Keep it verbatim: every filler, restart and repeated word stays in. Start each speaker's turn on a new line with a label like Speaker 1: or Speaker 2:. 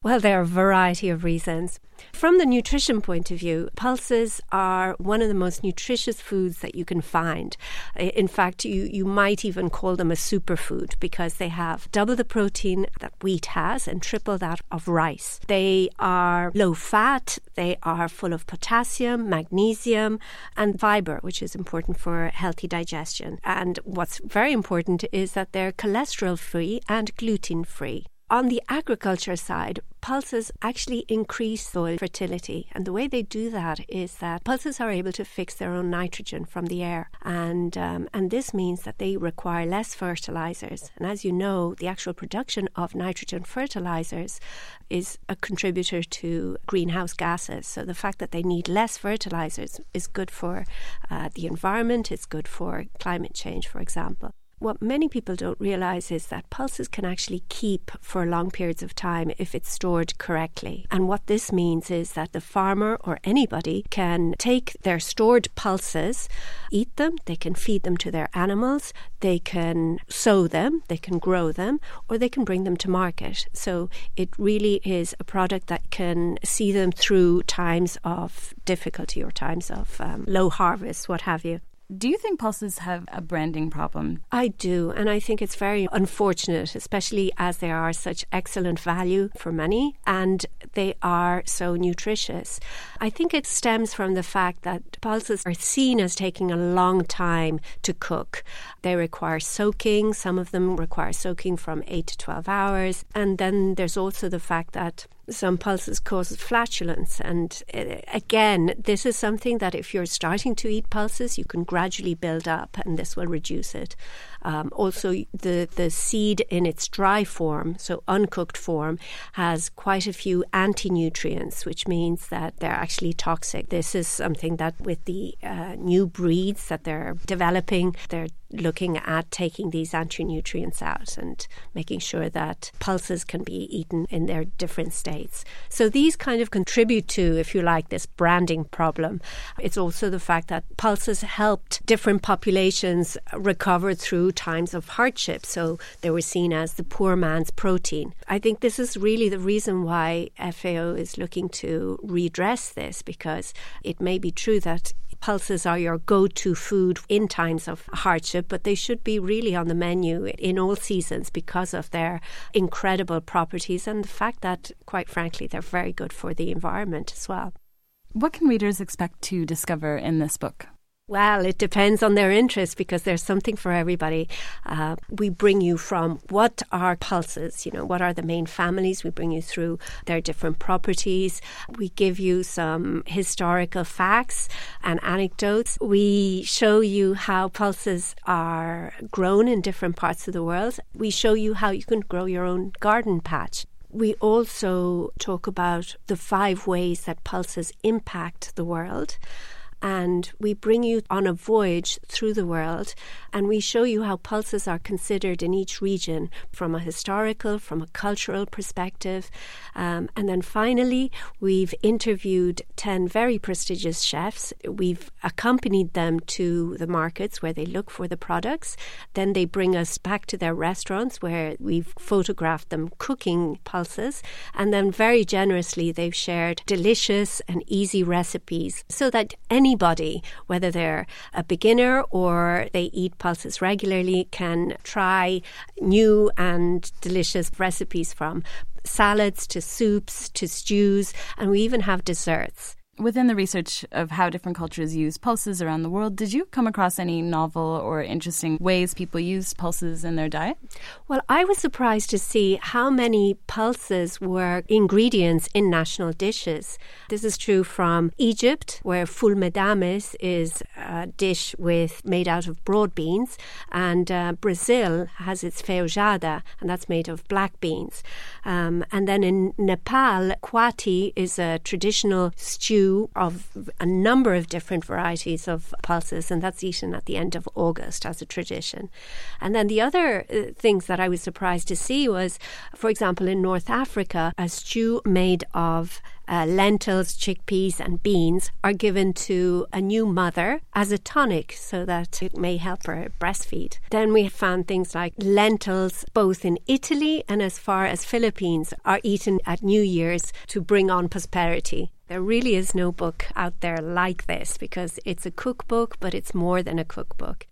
Speaker 1: Well, there are a variety of reasons. From the nutrition point of view, pulses are one of the most nutritious foods that you can find. In fact, you, you might even call them a superfood because they have double the protein that wheat has and triple that of rice. They are low fat, they are full of potassium, magnesium, and fiber, which is important for healthy digestion. And what's very important is that they're cholesterol-free and gluten-free. On the agriculture side, pulses actually increase soil fertility. And the way they do that is that pulses are able to fix their own nitrogen from the air. And, um, and this means that they require less fertilizers. And as you know, the actual production of nitrogen fertilizers is a contributor to greenhouse gases. So the fact that they need less fertilizers is good for uh, the environment. It's good for climate change, for example. What many people don't realize is that pulses can actually keep for long periods of time if it's stored correctly. And what this means is that the farmer or anybody can take their stored pulses, eat them, they can feed them to their animals, they can sow them, they can grow them, or they can bring them to market. So it really is a product that can see them through times of difficulty or times of um, low harvest, what have you.
Speaker 2: Do you think pulses have a branding problem?
Speaker 1: I do, and I think it's very unfortunate, especially as they are such excellent value for money and they are so nutritious. I think it stems from the fact that pulses are seen as taking a long time to cook. They require soaking. Some of them require soaking from eight to twelve hours. And then there's also the fact that some pulses cause flatulence. And uh, again, this is something that if you're starting to eat pulses, you can gradually build up and this will reduce it. Um, also, the, the seed in its dry form, so uncooked form, has quite a few anti-nutrients, which means that they're actually toxic. This is something that with the uh, new breeds that they're developing, they're looking at taking these anti-nutrients out and making sure that pulses can be eaten in their different states. So these kind of contribute to, if you like, this branding problem. It's also the fact that pulses helped different populations recover through times of hardship. So they were seen as the poor man's protein. I think this is really the reason why F A O is looking to redress this, because it may be true that pulses are your go-to food in times of hardship, but they should be really on the menu in all seasons because of their incredible properties and the fact that, quite frankly, they're very good for the environment as well.
Speaker 2: What can readers expect to discover in this book?
Speaker 1: Well, it depends on their interest because there's something for everybody. Uh, we bring you from what are pulses, you know, what are the main families. We bring you through their different properties. We give you some historical facts and anecdotes. We show you how pulses are grown in different parts of the world. We show you how you can grow your own garden patch. We also talk about the five ways that pulses impact the world. And we bring you on a voyage through the world and we show you how pulses are considered in each region from a historical, from a cultural perspective. Um, and then finally, we've interviewed ten very prestigious chefs. We've accompanied them to the markets where they look for the products. Then they bring us back to their restaurants where we've photographed them cooking pulses. And then very generously, they've shared delicious and easy recipes so that any Anybody, whether they're a beginner or they eat pulses regularly, can try new and delicious recipes from salads to soups to stews, and we even have desserts.
Speaker 2: Within the research of how different cultures use pulses around the world, did you come across any novel or interesting ways people use pulses in their diet?
Speaker 1: Well, I was surprised to see how many pulses were ingredients in national dishes. This is true from Egypt, where ful medames is a dish with made out of broad beans, and uh, Brazil has its feijoada, and that's made of black beans. Um, and then in Nepal, kwati is a traditional stew of a number of different varieties of pulses, and that's eaten at the end of August as a tradition. And then the other uh, things that I was surprised to see was, for example, in North Africa, a stew made of uh, lentils, chickpeas and beans are given to a new mother as a tonic so that it may help her breastfeed. Then we found things like lentils, both in Italy and as far as Philippines, are eaten at New Year's to bring on prosperity. There really is no book out there like this because it's a cookbook, but it's more than a cookbook.